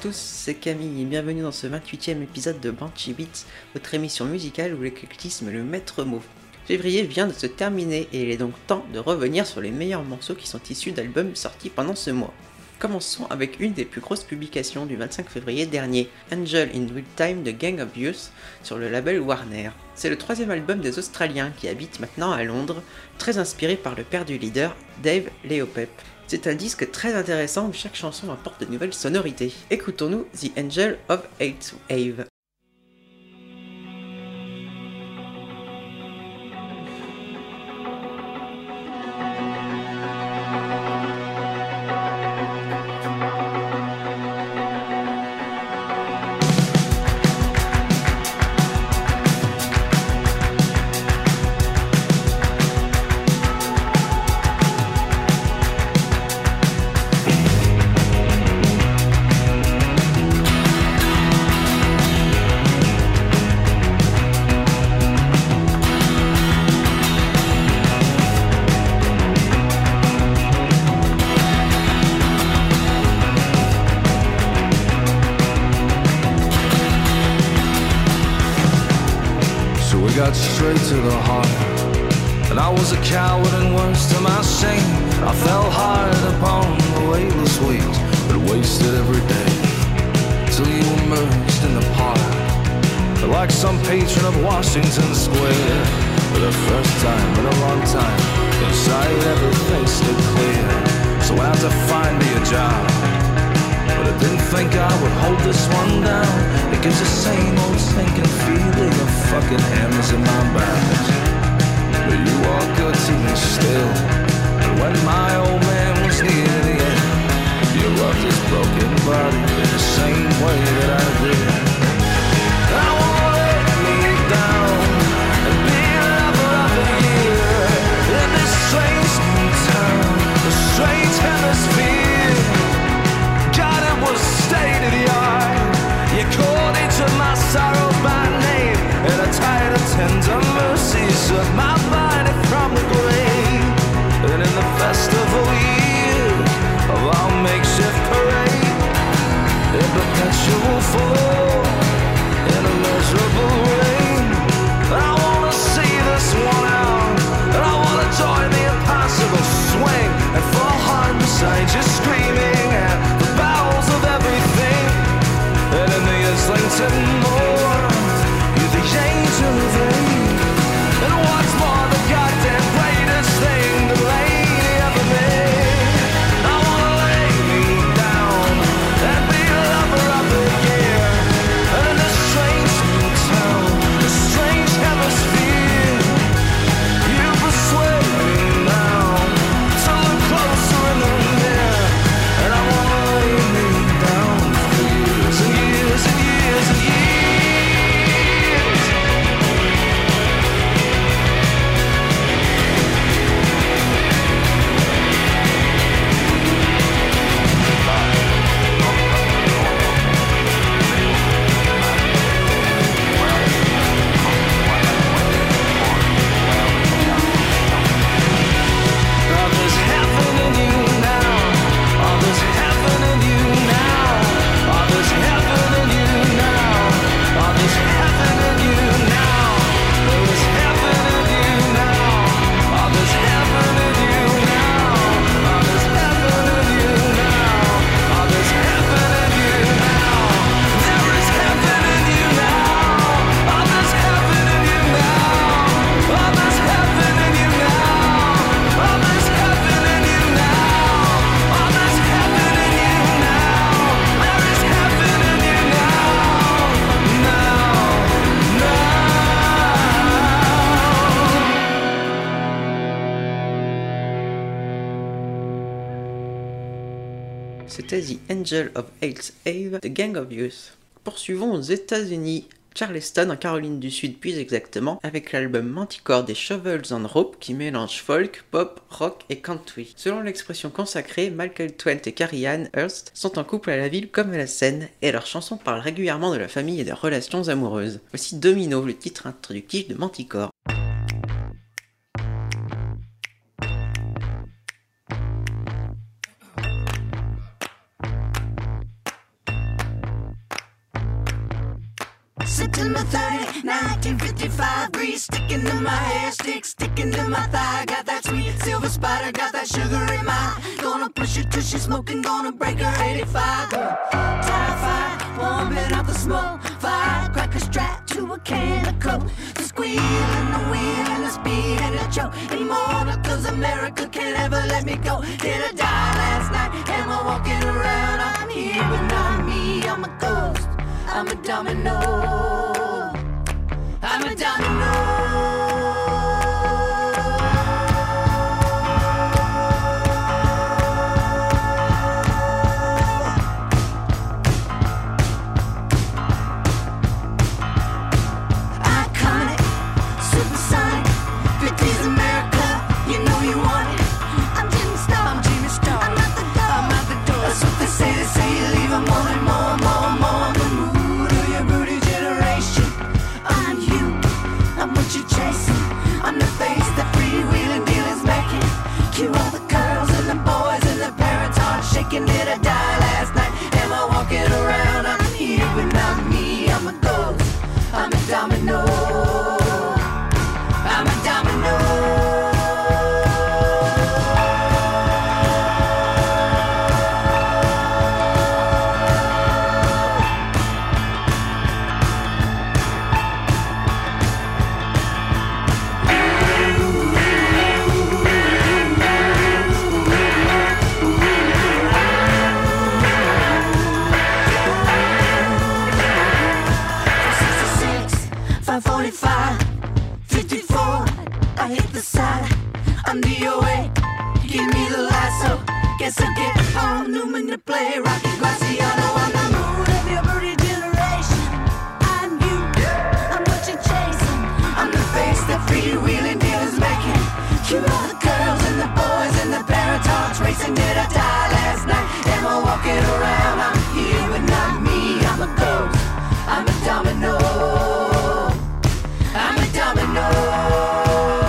tous, c'est Camille et bienvenue dans ce 28e épisode de Banshee Beats, votre émission musicale où l'éclectisme est le maître mot. Février vient de se terminer et il est donc temps de revenir sur les meilleurs morceaux qui sont issus d'albums sortis pendant ce mois. Commençons avec une des plus grosses publications du 25 février dernier, Angel in Real Time de Gang of Youth sur le label Warner. C'est le troisième album des Australiens qui habitent maintenant à Londres, très inspiré par le père du leader, Dave Leopep. C'est un disque très intéressant où chaque chanson apporte de nouvelles sonorités. Écoutons-nous The Angel of Eighth Wave. Got straight to the heart, and I was a coward and worse to my shame. I fell hard upon the weightless weight that wasted every day, till you emerged in the park, like some patron of Washington Square. For the first time in a long time, inside everything stood clear. So I had to find me a job, but I didn't think I would hold this one down. It gives the same old sinking feeling of fucking hammers in my back. But you are good to me still. And when my old man was near the end, you loved his broken body in the same way that I did. I won't let me down and be a lover of the year in this strange new town, a strange hemisphere. God, it was state of the art. You called each of my sorrows by name, and a tide of tender mercy shook my body from the grave. And in the festival year of our makeshift parade, in perpetual fall, in a miserable rain, I wanna see this one out, and I wanna join the impossible swing, and fall hard beside you screaming at the bowels of everything. And in the Islington more, you're the angel of rain. And what's more, the goddamn greatest thing the lady ever made. I wanna lay me down and be a lover of the year. And in this strange new town, this strange hemisphere, you persuade me now to look closer in the mirror. And I wanna lay me down for years and years and years and years. Oh, there's heaven in you now. Oh, there's heaven in you now. Oh, there's heaven in you now. Oh, there's heaven in you now. There is heaven in you now. Oh, there's heaven in you now. Oh, there's heaven in you now. Oh, there's heaven in you now. There is heaven in you now. Oh, there's heaven in you now. Oh, there's heaven in you now. Oh, there's heaven in you now. Oh, there's heaven in you now. There is heaven in you now. Now. C'était The Angel of Eighth Wave de Gang of Youth. Poursuivons aux États-Unis, Charleston en Caroline du Sud plus exactement, avec l'album Manticore des Shovels on Rope qui mélange folk, pop, rock et country. Selon l'expression consacrée, Michael Twent et Carrie-Anne Hurst sont en couple à la ville comme à la scène, et leurs chansons parlent régulièrement de la famille et des relations amoureuses. Voici Domino, le titre introductif de Manticore. 85 breeze sticking to my hair, sticking to my thigh. Got that sweet silver spider, got that sugar in my. Gonna push her till she's smoking, gonna break her 85. Tie fire, warming up the smoke. Firecracker strapped to a can of coke. The squeal and the wheel and the speed and the choke. Immortal, cause America can't ever let me go. Did I die last night? Am I walking around? I'm here, but not me. I'm a ghost. I'm a domino. I'm a domino. Did I die last night? Am I walking around? I'm here, but not me. I'm a ghost. I'm a domino. I'm a domino. I'm DOA, give me the lasso. Guess I'll get home, Newman to play. Rocky Graciano, I'm the mood of your birdie generation. I'm you, I'm what you're chasing. I'm the face that freewheeling dealers making. You are the girls and the boys and the parents all tracing. Did I die last night? Am I walking around? I'm here, but not me. I'm a ghost, I'm a domino. I'm a domino.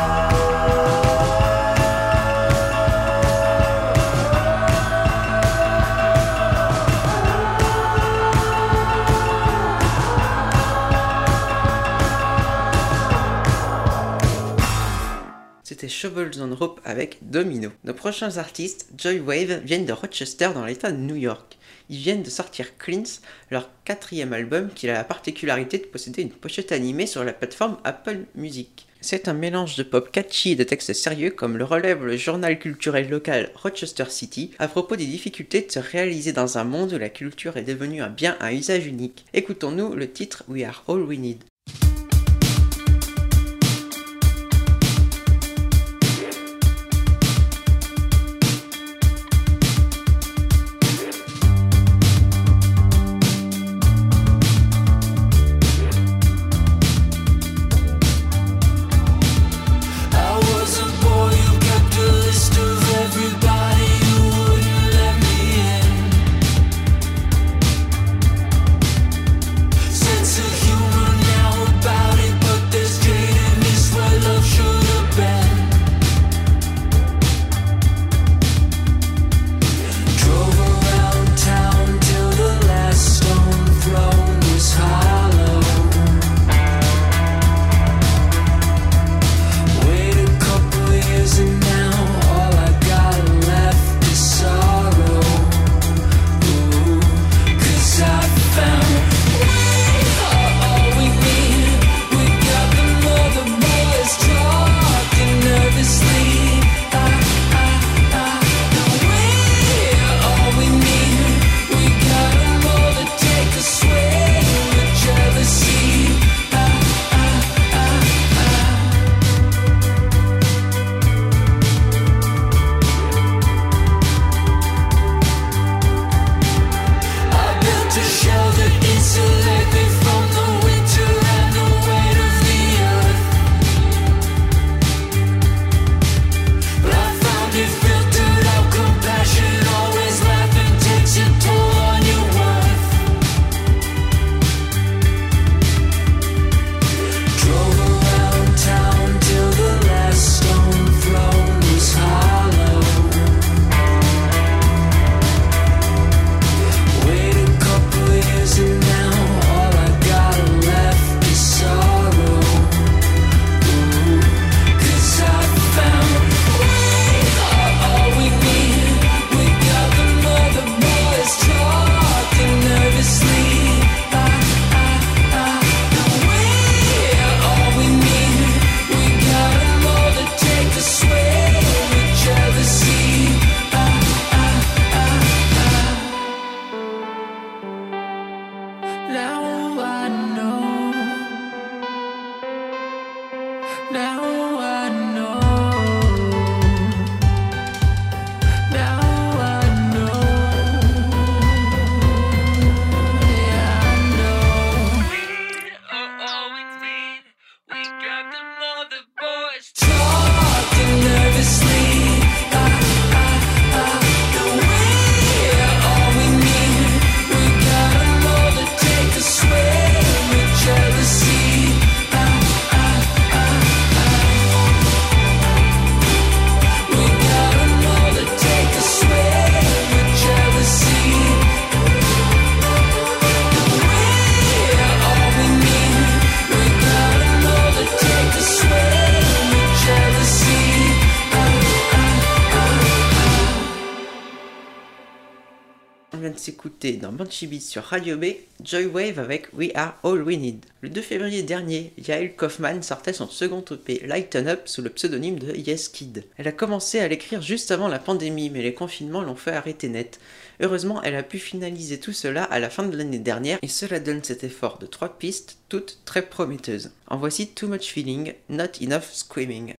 C'était Shovels on Rope avec Domino. Nos prochains artistes, Joywave, viennent de Rochester dans l'état de New York. Ils viennent de sortir Cleanse, leur 4e album qui a la particularité de posséder une pochette animée sur la plateforme Apple Music. C'est un mélange de pop catchy et de textes sérieux comme le relève le journal culturel local Rochester City à propos des difficultés de se réaliser dans un monde où la culture est devenue un bien à usage unique. Écoutons-nous le titre We Are All We Need. Sense of humor now Now I know. Now I know. Yeah, I know. It's me. We got them other boys talking nervously. The way all we need. We got them all to take a sway with jealousy. On vient de s'écouter dans Banshee Beats sur Radio B, Joywave avec We Are All We Need. Le 2 février dernier, Yael Kaufman sortait son second EP Lighten Up sous le pseudonyme de Yes Kid. Elle a commencé à l'écrire juste avant la pandémie, mais les confinements l'ont fait arrêter net. Heureusement, elle a pu finaliser tout cela à la fin de l'année dernière et cela donne cet effort de 3 pistes, toutes très prometteuses. En voici Too Much Feeling, Not Enough Screaming.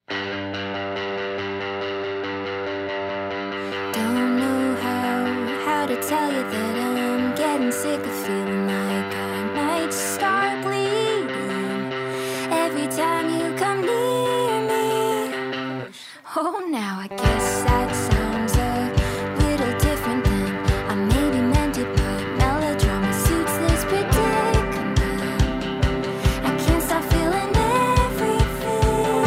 To tell you that I'm getting sick of feeling like I might start bleeding every time you come near me. Oh, now I guess that sounds a little different than I maybe meant it, but melodrama suits this predicament. I can't stop feeling everything.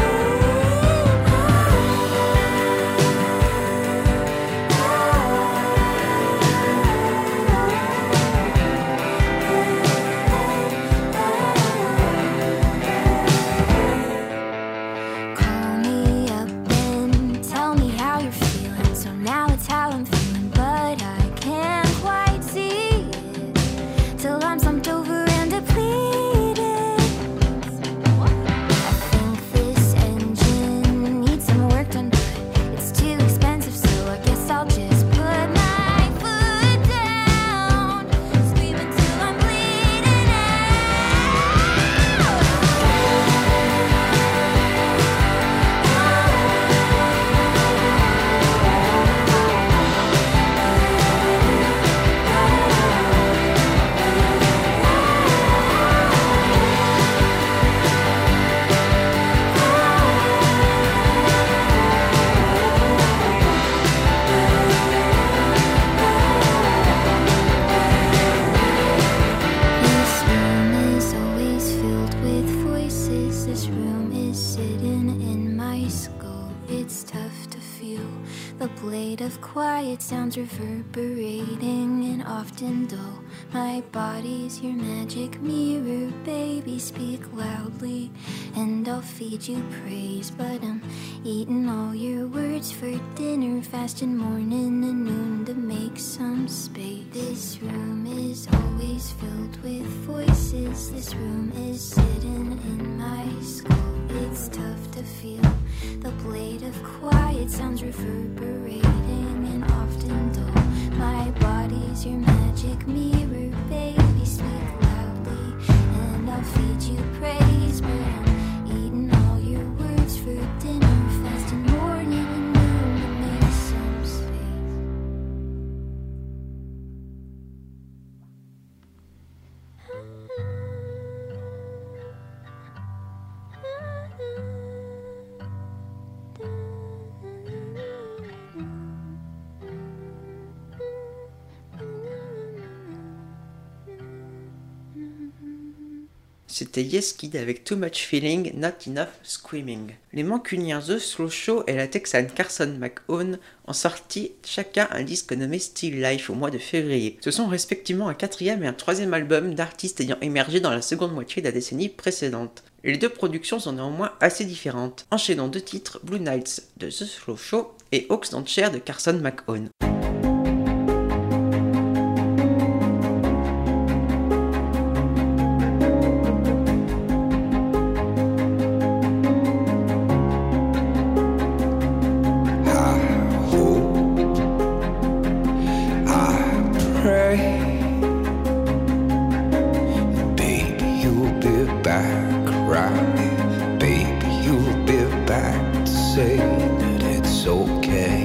Sounds reverberating and often dull. My body's your magic mirror, baby. Speak loudly and I'll feed you praise. But I'm eating all your words for dinner, fasting morning and noon to make some space. This room is always filled with voices. This room is sitting in my skull. It's tough to feel the blade of quiet sounds reverberating and often dull. My body's your magic mirror, baby. Speak loudly and I'll feed you praise. But I'm eating all your words for dinner, fasting morning and noon to make some space. C'était Yes Kid avec Too Much Feeling, Not Enough Screaming. Les Mancuniens The Slow Show et la Texane Carson McHone ont sorti chacun un disque nommé Still Life au mois de février. Ce sont respectivement un 4e et un 3e album d'artistes ayant émergé dans la seconde moitié de la décennie précédente. Les deux productions sont néanmoins assez différentes. Enchaînons 2 titres, Blue Nights de The Slow Show et Hawks Don't Share de Carson McHone. Baby, you'll say that it's okay.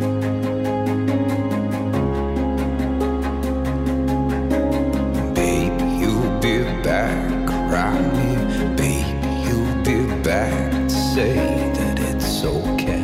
Baby, you'll be back around me. Baby, you'll be back to say that it's okay.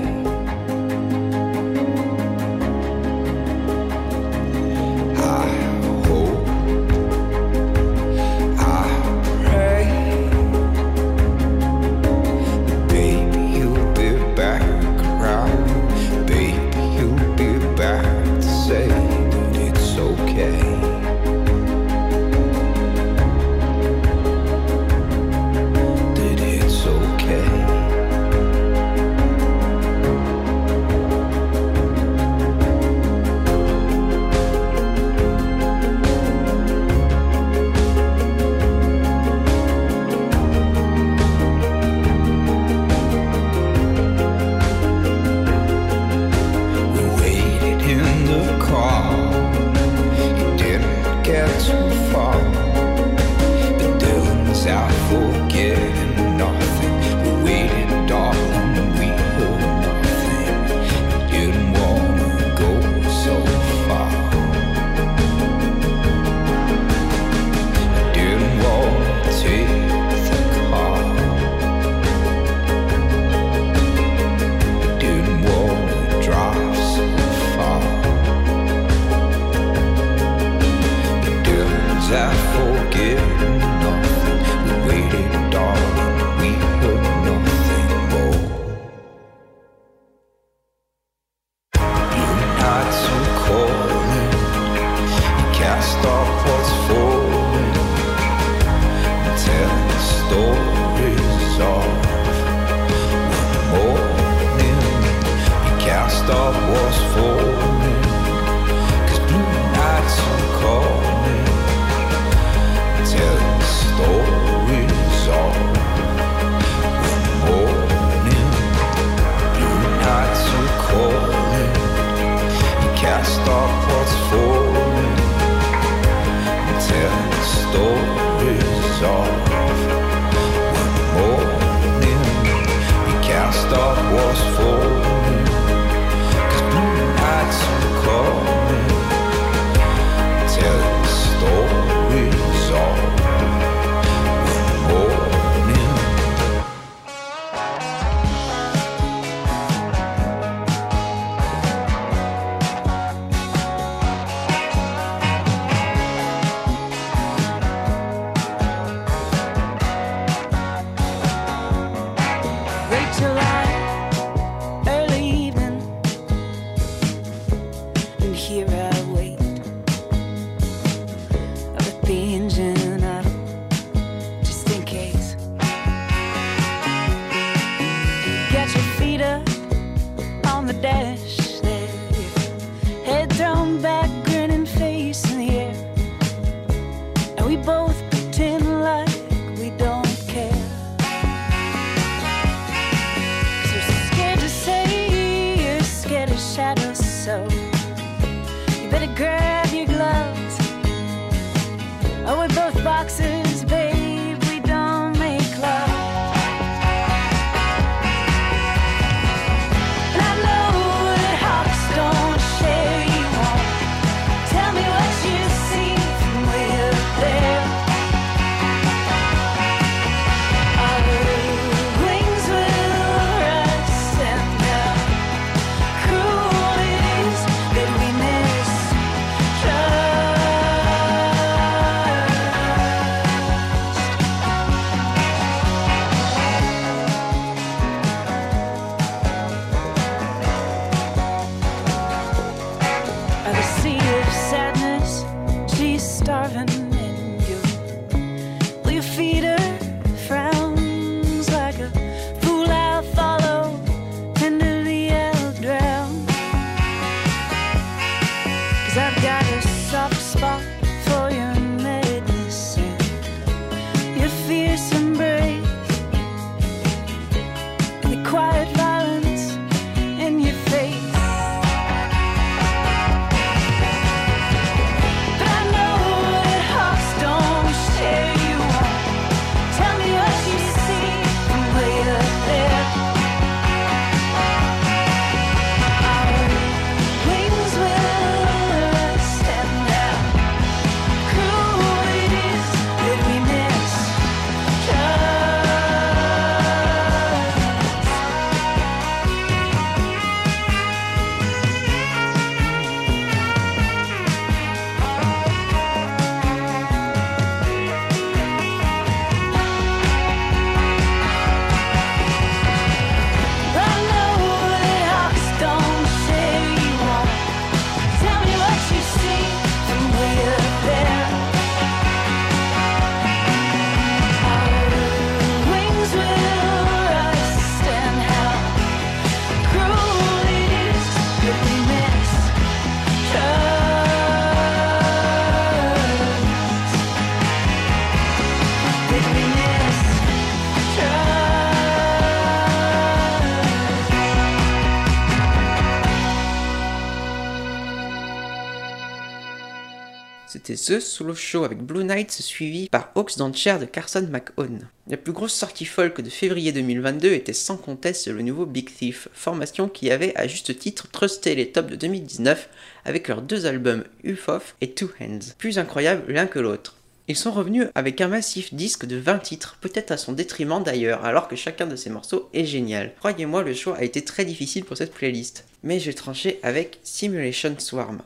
c'était The Solo Show avec Blue Nights, suivi par Hawks Don't Share de Carson McHone. La plus grosse sortie folk de février 2022 était sans conteste le nouveau Big Thief, formation qui avait à juste titre trusté les tops de 2019 avec leurs 2 albums Ufof et Two Hands, plus incroyables l'un que l'autre. Ils sont revenus avec un massif disque de 20 titres, peut-être à son détriment d'ailleurs, alors que chacun de ces morceaux est génial. Croyez-moi, le choix a été très difficile pour cette playlist, mais j'ai tranché avec Simulation Swarm.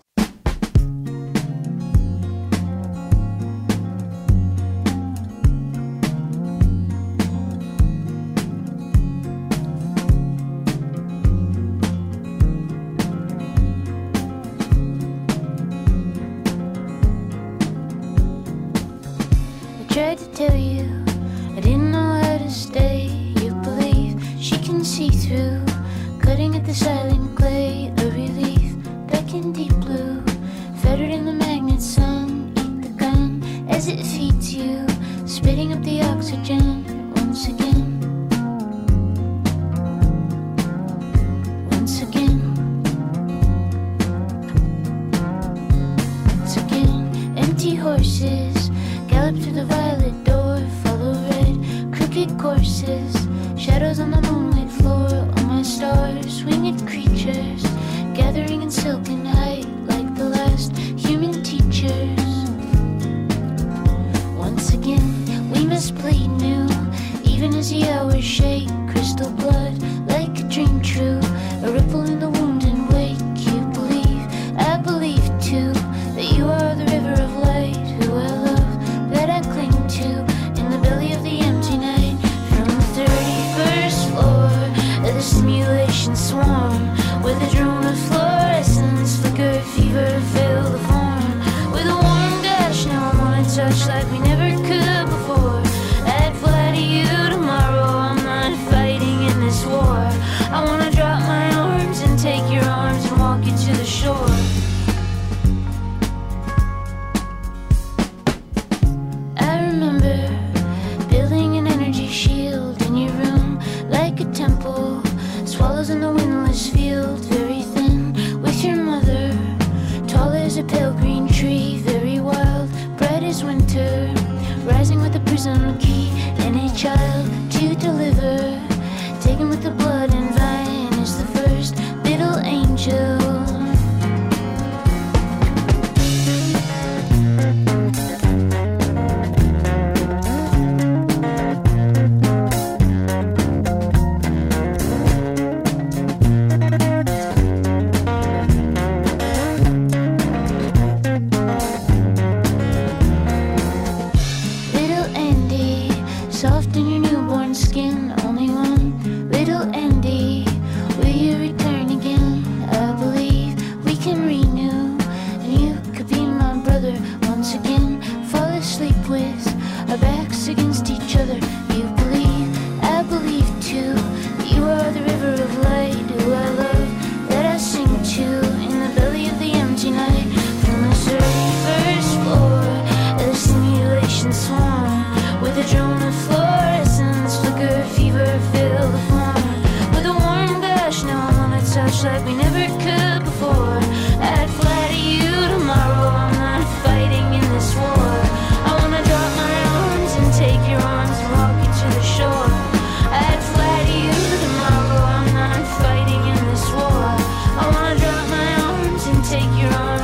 Tried to tell you I didn't know how to stay. You believe she can see through, cutting at the silent clay. A relief back in deep blue, fettered in the magnet sun. Eat the gun as it feeds you, spitting up the oxygen once again. Once again. Once again. Empty horses gallop through the violet door, follow red, crooked courses, shadows on the moonlit floor. All my stars, winged creatures, gathering in silken height like the last human teachers. Once again, we must bleed new, even as the hours shake. Crystal blood, like a dream true, a ripple in the wound and wake. You believe, I believe too, that you are the river of light, who I love, that I cling to, in the belly of the empty night. From the 31st floor of the simulation swarm, where the drone of fluorescence flicker, fever fill the form. With a warm gush, now I wanna touch like we never could before. I'd fly to you tomorrow, I'm not fighting in this war. I wanna drop my arms and take your arms and walk you to the shore. I remember building an energy shield in your room, like a temple, swallows in the windless field, very thin, with your mother, tall as a pale green tree, very wild, bright as winter, rising with a prism key, and a child to deliver, taken with the blood and vine, is the first little angel. Little Andy, soft in your newborn skin, only one. Little Andy, will you return again? I believe we can renew, and you could be my brother once again. Fall asleep with our backs against each other. You believe, I believe too, that you are the river of light, who I love, that I sing to, in the belly of the empty night. From the 31st floor of the simulation swarm, with a drone of fluorescence, flicker, fever, fill the form. With a warm gush, now I wanna touch like we never could before. I'd fly to you tomorrow, I'm not fighting in this war. I wanna drop my arms and take your arms and walk you to the shore. I'd fly to you tomorrow, I'm not fighting in this war. I wanna drop my arms and take your arms.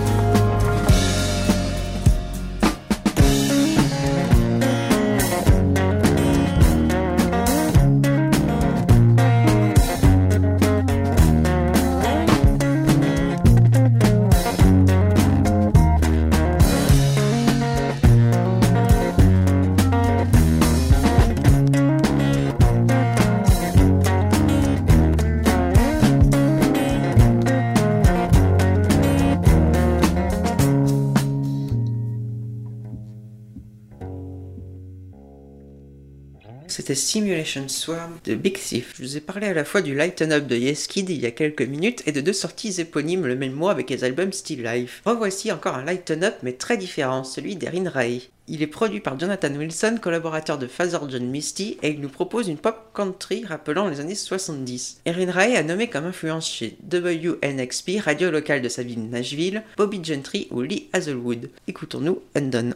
C'était Simulation Swarm de Big Thief. Je vous ai parlé à la fois du Lighten Up de Yes Kid il y a quelques minutes et de 2 sorties éponymes le même mois avec les albums Still Life. Revoici encore un Lighten Up mais très différent, celui d'Erin Rae. Il est produit par Jonathan Wilson, collaborateur de Father John Misty, et il nous propose une pop country rappelant les années 70. Erin Rae a nommé comme influence chez WNXP, radio locale de sa ville Nashville, Bobby Gentry ou Lee Hazelwood. Écoutons-nous Undone.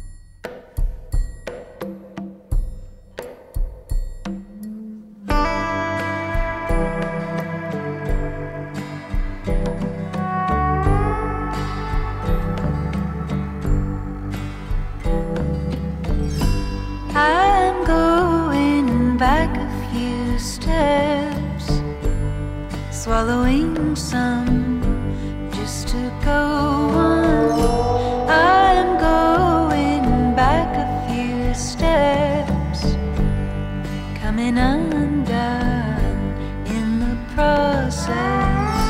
I'm going back a few steps, swallowing some just to go on. I'm going back a few steps, coming undone in the process.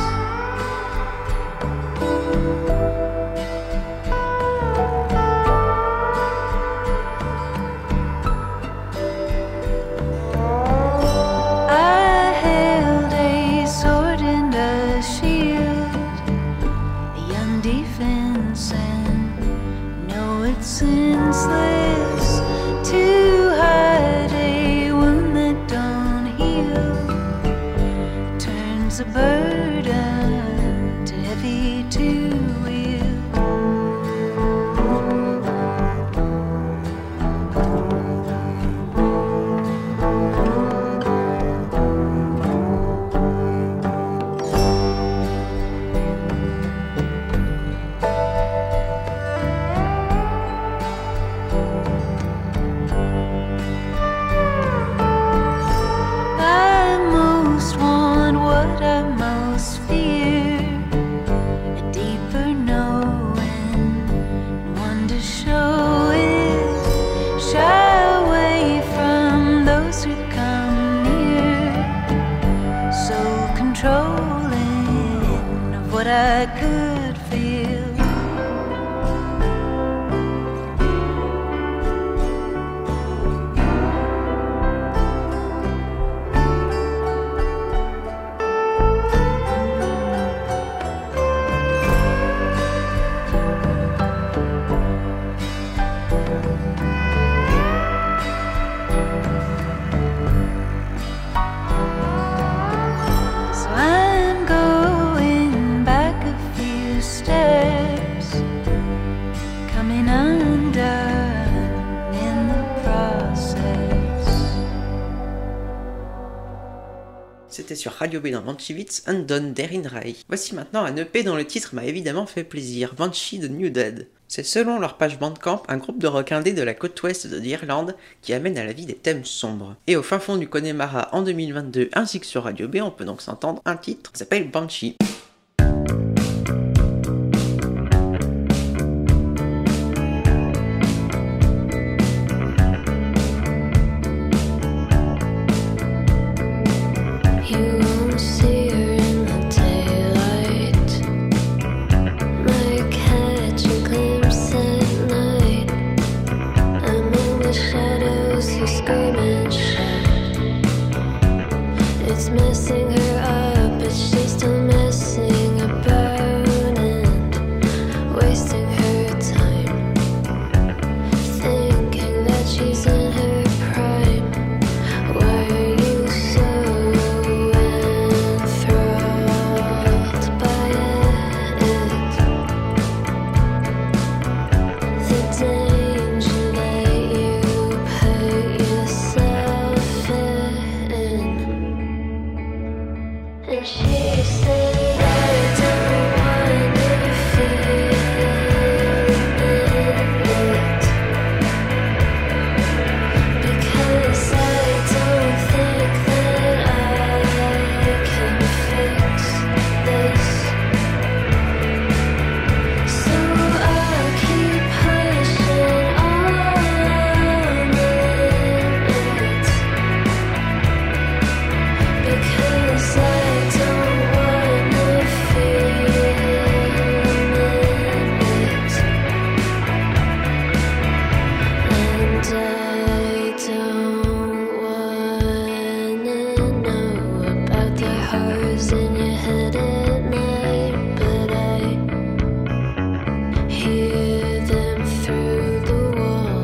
Senseless to hide a wound that don't heal, turns a burden to heavy to wield. I could feel. So I'm going back a few steps, coming undone in the process. C'était sur Radio B dans Banshee Undone d'Erin Rae. Voici maintenant un EP dont le titre m'a évidemment fait plaisir, Banshee de New Dead. C'est selon leur page Bandcamp un groupe de rock indé de la côte ouest de l'Irlande qui amène à la vie des thèmes sombres. Et au fin fond du Connemara en 2022 ainsi que sur Radio B, on peut donc s'entendre un titre qui s'appelle Banshee. Messing her up, but she's still messing about and wasting her time, thinking that she's in her prime. Why are you so enthralled by it? The danger that you put yourself in. And she said, I don't wanna feel it, because I don't think that I can fix this. So I'll keep pushing on it, because I don't wanna feel it, and I don't wanna know about the horrors in your head at night, but I hear them through the wall.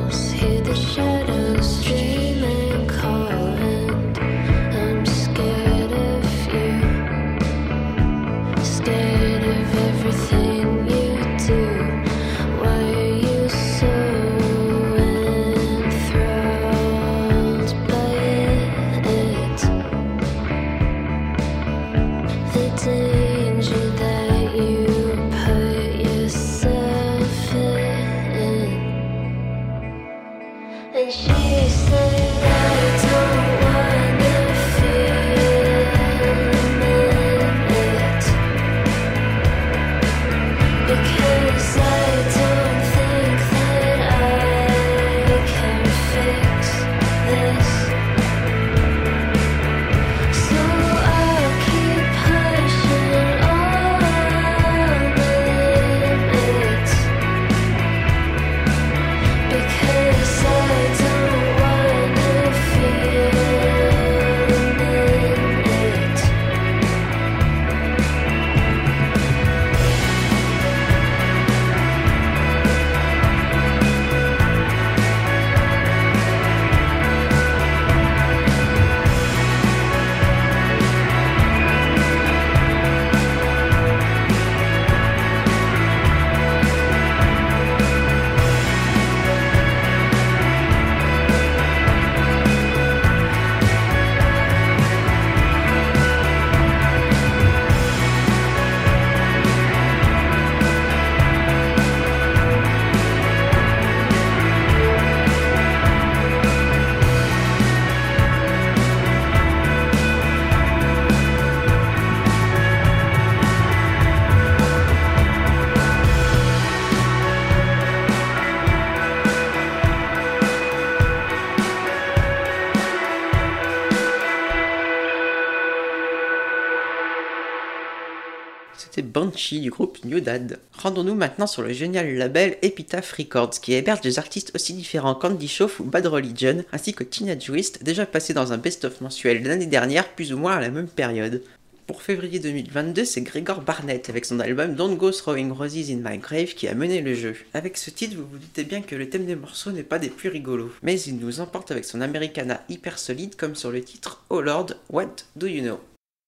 C'était Banshee du groupe New Dad. Rendons-nous maintenant sur le génial label Epitaph Records qui héberge des artistes aussi différents qu'Andy Shauf ou Bad Religion, ainsi que Teenage Wrist, déjà passé dans un best-of mensuel l'année dernière, plus ou moins à la même période. Pour février 2022, c'est Gregor Barnett avec son album Don't Go Throwing Roses in My Grave qui a mené le jeu. Avec ce titre, vous vous doutez bien que le thème des morceaux n'est pas des plus rigolos, mais il nous emporte avec son Americana hyper solide comme sur le titre Oh Lord, What Do You Know?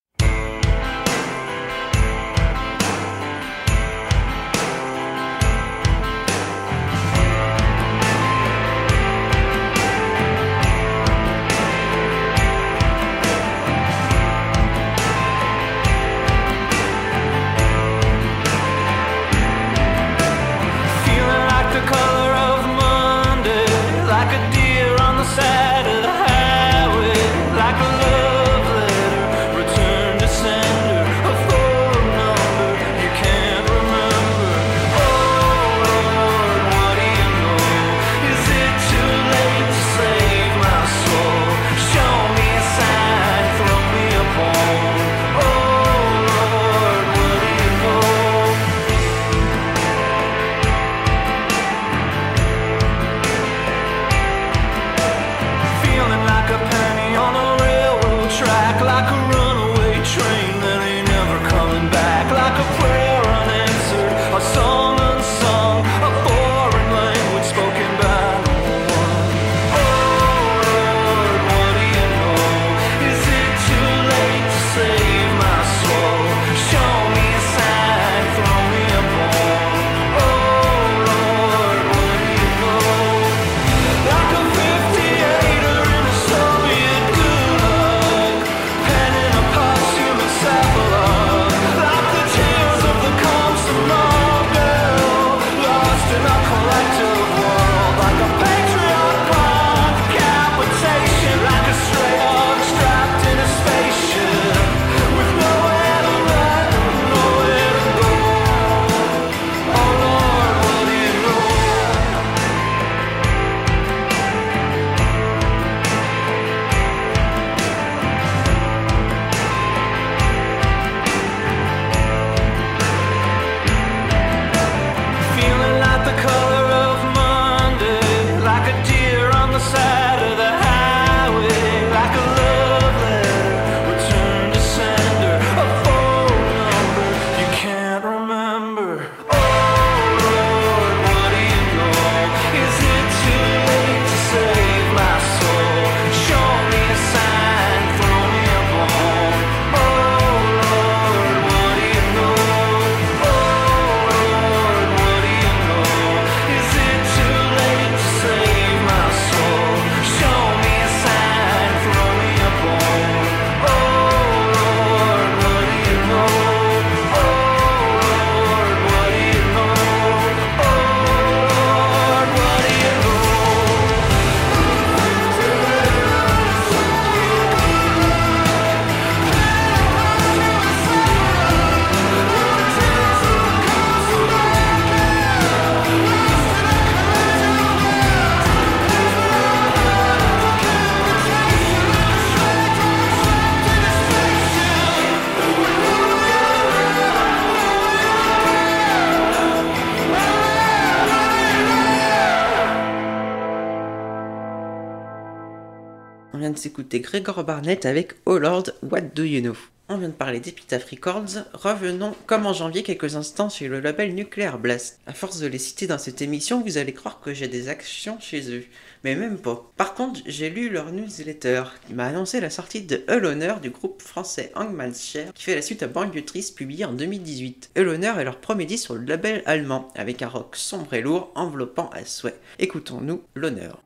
On vient de s'écouter Gregor Barnett avec Oh Lord, What Do You Know? On vient de parler d'Epitaph Records, revenons comme en janvier quelques instants chez le label Nuclear Blast. À force de les citer dans cette émission, vous allez croire que j'ai des actions chez eux, mais même pas. Par contre, j'ai lu leur newsletter qui m'a annoncé la sortie de Hull Honor du groupe français Hangman's Share qui fait la suite à Banlieue Triste publié en 2018. Hull Honor est leur premier disque sur le label allemand avec un rock sombre et lourd enveloppant à souhait. Écoutons-nous l'honneur.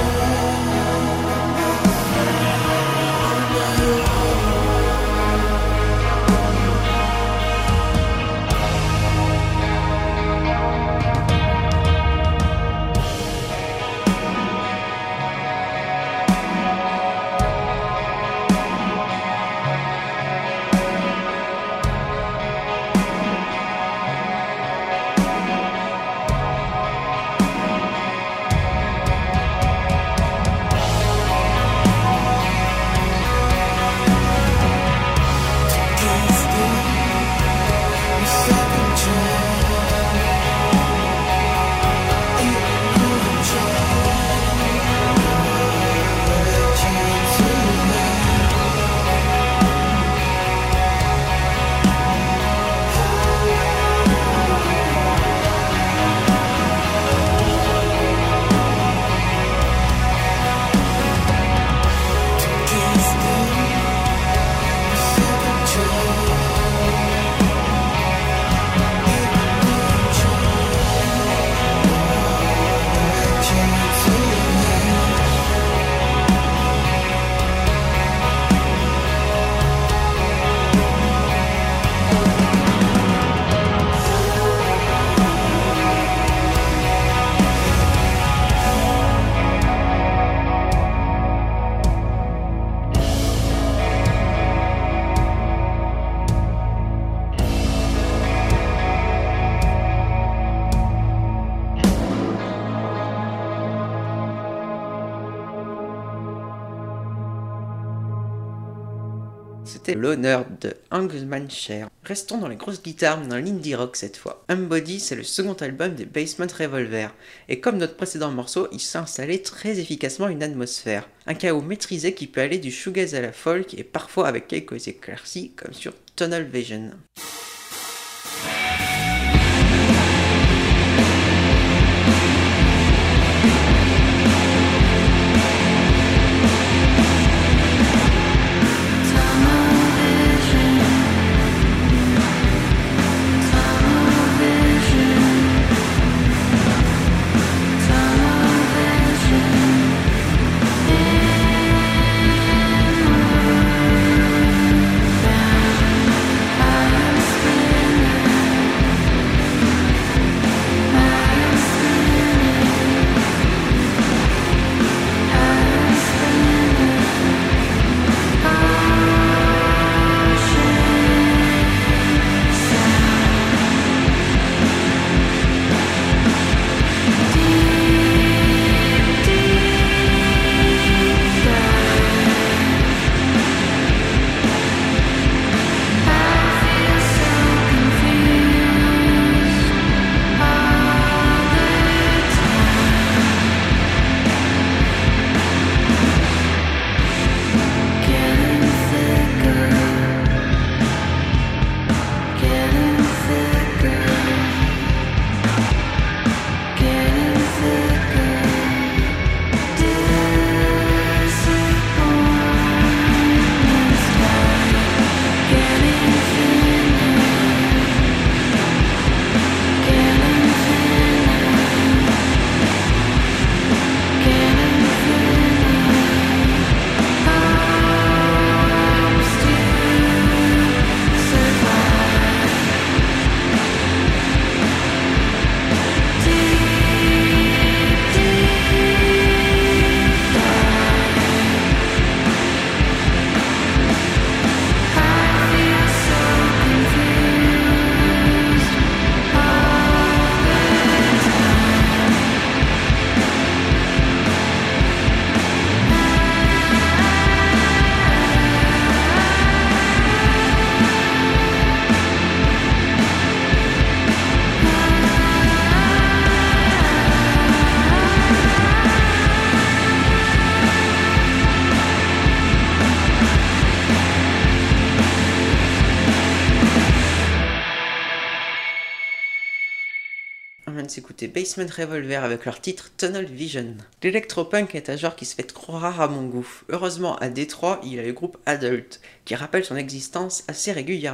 C'était l'honneur de Hangman Share. Restons dans les grosses guitares, mais dans l'indie rock cette fois. Embody, c'est le second album des Basement Revolver, et comme notre précédent morceau, il s'est installé très efficacement une atmosphère. Un chaos maîtrisé qui peut aller du shoegaze à la folk, et parfois avec quelques éclaircies, comme sur Tunnel Vision. S'écouter Basement Revolver avec leur titre Tunnel Vision. L'électropunk est un genre qui se fait trop rare à mon goût. Heureusement, à Détroit, il y a le groupe Adult, qui rappelle son existence assez régulièrement.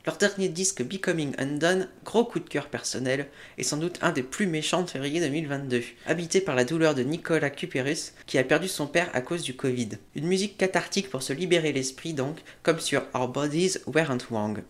Leur dernier disque Becoming Undone, gros coup de cœur personnel, est sans doute un des plus méchants de février 2022, habité par la douleur de Nicolas Kuperus, qui a perdu son père à cause du Covid. Une musique cathartique pour se libérer l'esprit donc, comme sur Our Bodies Weren't Wrong.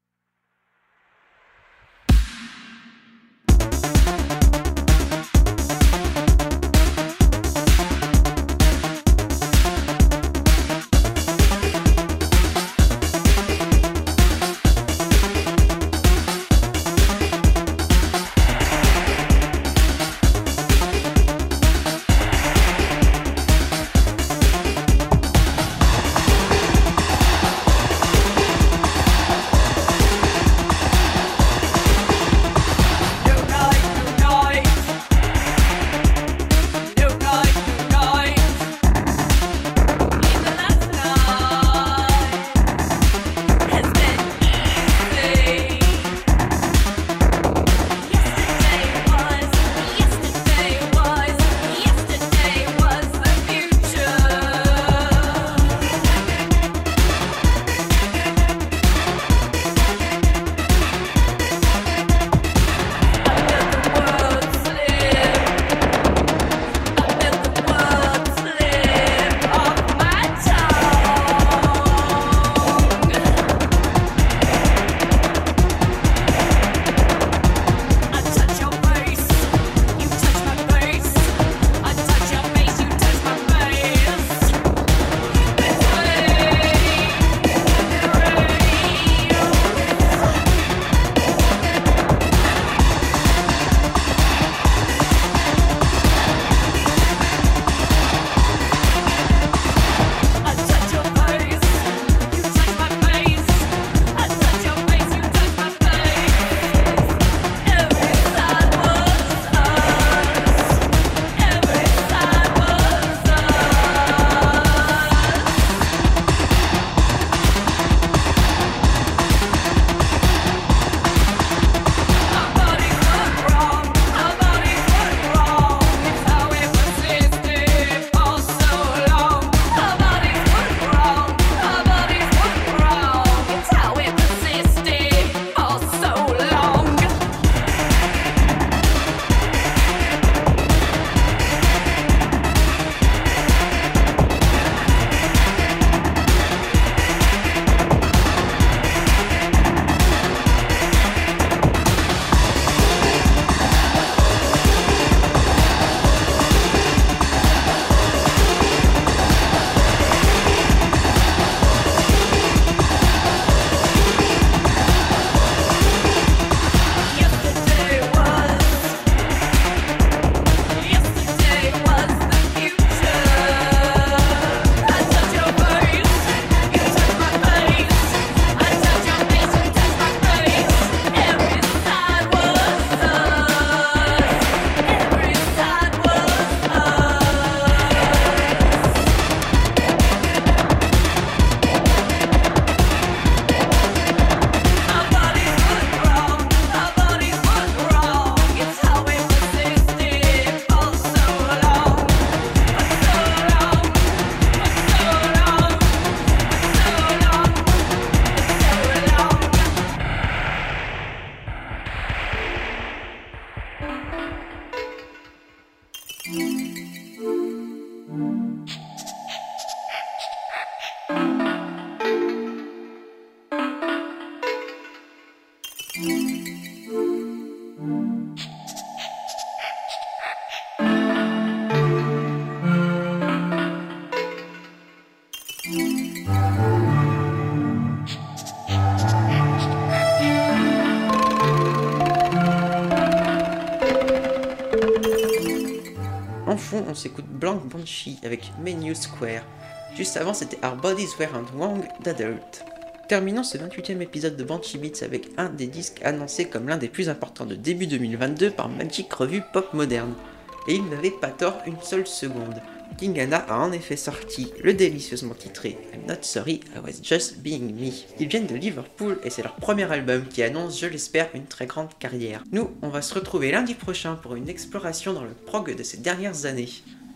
En fond, on s'écoute Blank Banshee avec Menu Square. Juste avant, c'était Our Bodies Weren't Wrong d'Adult. Terminons ce 28e épisode de Banshee Beats avec un des disques annoncés comme l'un des plus importants de début 2022 par Magic Revue Pop Moderne. Et il n'avait pas tort une seule seconde. Tingana a en effet sorti le délicieusement titré I'm Not Sorry, I Was Just Being Me. Ils viennent de Liverpool et c'est leur premier album qui annonce, je l'espère, une très grande carrière. Nous, on va se retrouver lundi prochain pour une exploration dans le prog de ces dernières années.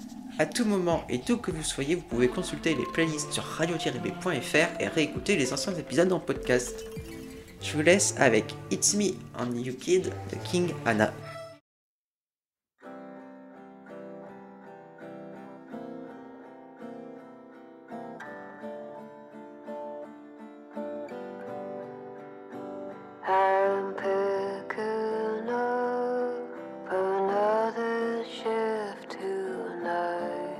À tout moment et tout que vous soyez, vous pouvez consulter les playlists sur radio-b.fr et réécouter les anciens épisodes en podcast. Je vous laisse avec It's Me and You Kid de King Anna. I'm picking up another shift tonight.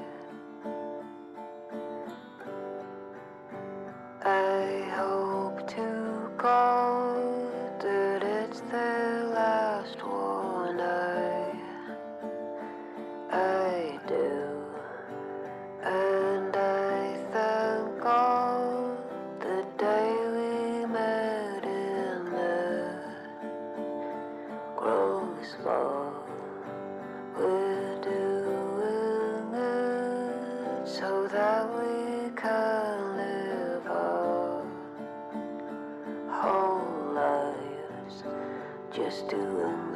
I hope to God that it's the last one. I do, and I thank God the day we met in the gross bar. We're doing it so that we can live our whole lives just doing